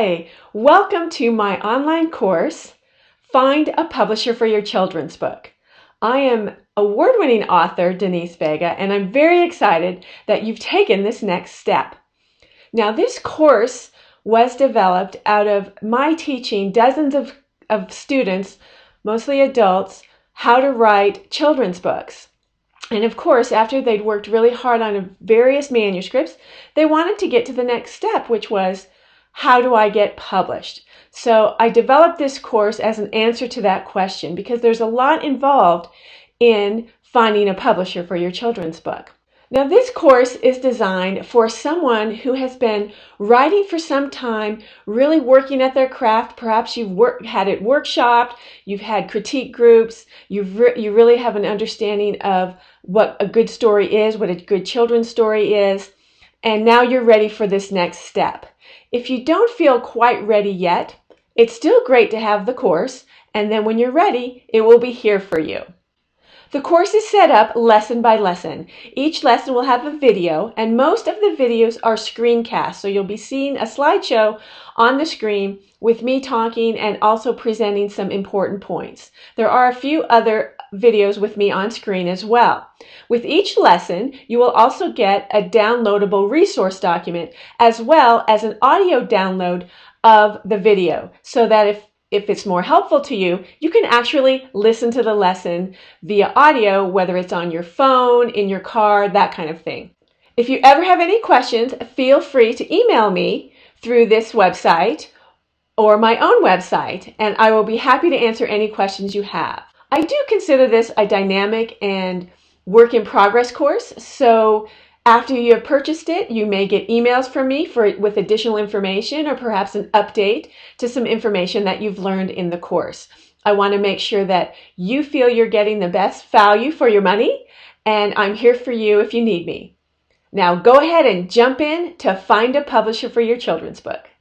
Hi, welcome to my online course, Find a Publisher for Your Children's Book. I am award-winning author Denise Vega, and I'm very excited that you've taken this next step. Now, this course was developed out of my teaching dozens of students, mostly adults, how to write children's books. And of course, after they'd worked really hard on various manuscripts, they wanted to get to the next step, which was, how do I get published? So I developed this course as an answer to that question because there's a lot involved in finding a publisher for your children's book. Now, this course is designed for someone who has been writing for some time, really working at their craft. Perhaps you've had it workshopped, you've had critique groups, you really have an understanding of what a good story is, what a good children's story is, and now you're ready for this next step. If you don't feel quite ready yet, it's still great to have the course, and then when you're ready, it will be here for you. The course is set up lesson by lesson. Each lesson will have a video, and most of the videos are screencasts, so you'll be seeing a slideshow on the screen with me talking and also presenting some important points. There are a few other videos with me on screen as well. With each lesson, you will also get a downloadable resource document as well as an audio download of the video, so that if it's more helpful to you, you can actually listen to the lesson via audio, whether it's on your phone, in your car, that kind of thing. If you ever have any questions, feel free to email me through this website or my own website, and I will be happy to answer any questions you have. I do consider this a dynamic and work in progress course, so after you have purchased it, you may get emails from me with additional information or perhaps an update to some information that you've learned in the course. I want to make sure that you feel you're getting the best value for your money, and I'm here for you if you need me. Now go ahead and jump in to find a publisher for your children's book.